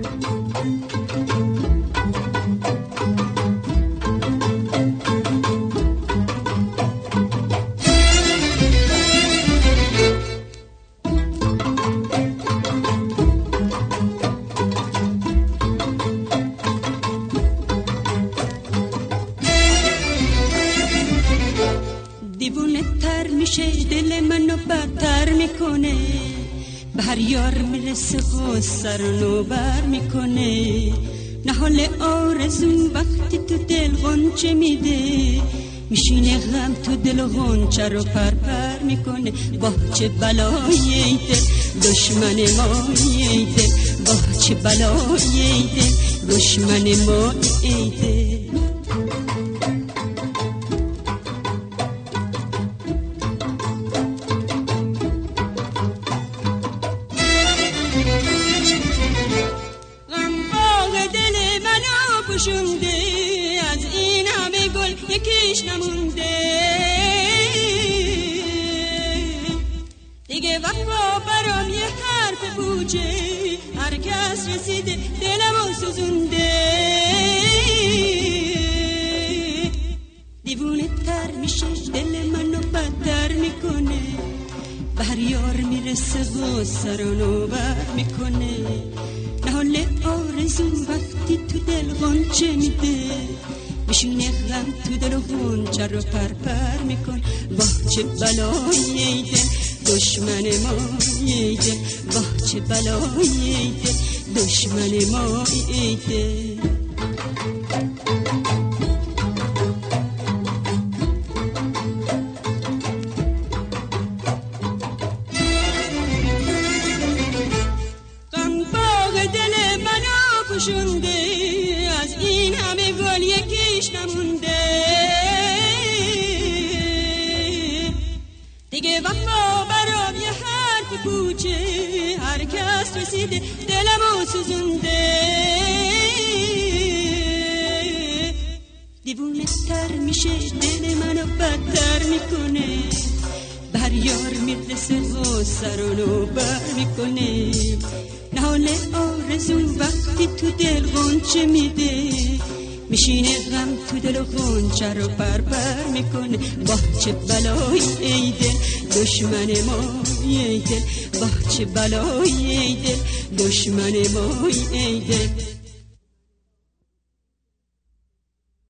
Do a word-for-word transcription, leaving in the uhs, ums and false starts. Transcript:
دیوونه تر میشه دل منو بدتر میکنه، به هر یار میرسه غصه رو نوبر میکنه. نهال آرزو وقتی تو دل غنچه میده، میشینه غم تو دل و غنچه رو پر پر میکنه. با چه بلایی دل دشمن ما ای دل، با چه بلایی دل دشمن ما ای دل. شونده از این همه گل یکیش نمونده، دیگه وفا برام یه حرف بوجه، هر کس رسیده دلمو سوزونده. دیوونه تر میشه دل منو بدتر میکنه، به هر یار میرسه غصه رو نوبر میکنه. نهال آرزو وقتی تو دل غنچه میده، میشینه غم تو دل و غنچه رو پر پر میکن. با چه بلایی دل دشمن ما ای دل، با چه بلایی دل دشمن ما ای دل. شونده از این همه گل یکیش نمونده، دیگه وفا برام یه حرف پوچه، هر کس رسیده دلمو سوزونده. دیوونه تر میشه دل منو بدتر میکنه، به هر یار میرسه غصه رو نوبر میکنه. نهال آرزو وقتی تو دل غنچه میده، میشینه غم تو دل و غنچه رو پر پر میکنه. با چه بلایی ای دل دشمن ما ای دل، با چه بلایی ای دل دشمن ما ای دل.